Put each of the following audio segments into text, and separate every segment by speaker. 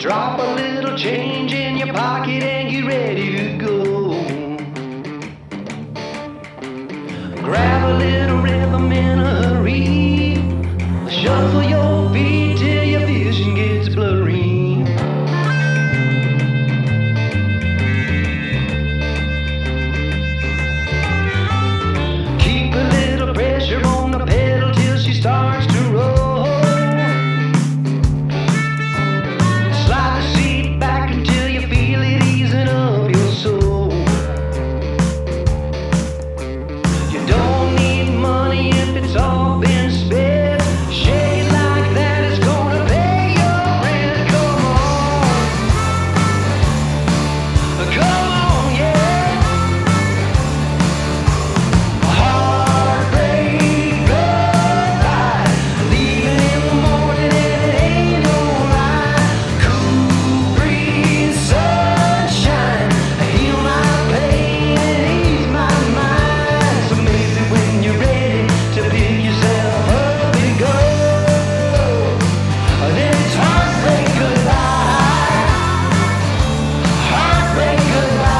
Speaker 1: Drop a little change in your pocket and get ready to go. Grab a little rhythm in a hurry. Shuffle your feet till your vision gets blurry. Keep a little pressure on the pedal till she starts to roll. Slide the seat back until you feel it easing up your soul. You don't need money if it's all been spent. Shake it like that, it's gonna pay your rent. Come on, yeah. Heartbreak goodbye, leaving in the morning and it ain't no lie. Cool breeze, sunshine, heal my pain and ease my mind. So maybe when you're ready to pick yourself up and go, then it's heartbreak goodbye. Heartbreak goodbye.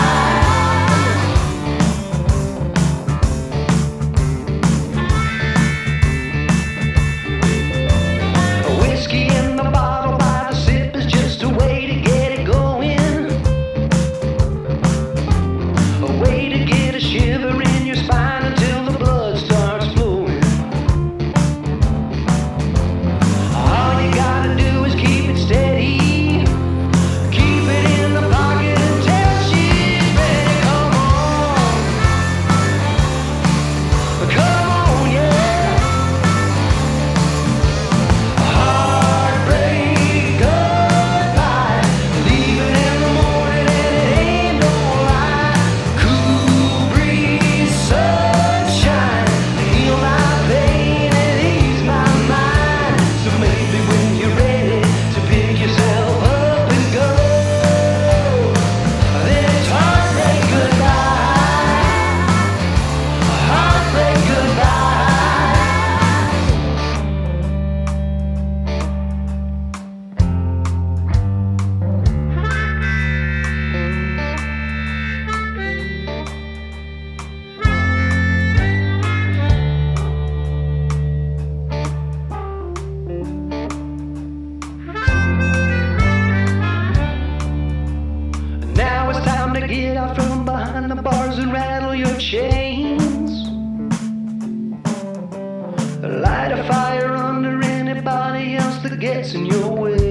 Speaker 1: Whiskey in the bottle by the sip is just a way to get it going. A way to get a shiver in your spine until the blood starts flowing. All you gotta do is keep it steady. Keep it in the pocket until she's ready. Come on, yeah. Heartbreak goodbye, leaving in the morning and it ain't no lie. Cool breeze, sunshine, heal my pain and ease my mind. So maybe when you're ready to pick yourself up and go, then it's heartbreak goodbye. Heartbreak goodbye. Now it's time to get out from behind the bars and rattle your chains. Light a fire under anybody else that gets in your way.